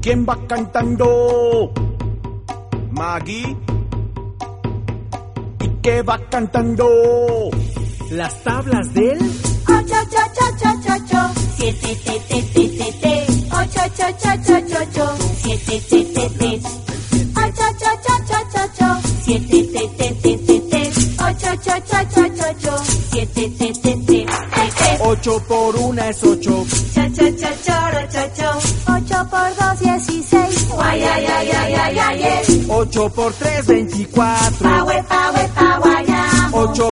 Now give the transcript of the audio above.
¿Quién va cantando? Maggie. ¿Y qué va cantando? Las tablas del 8, 7, 8, 7, 7, 8 por 1 es 8. 8 por 2, 16. 8 por 3, 24. 8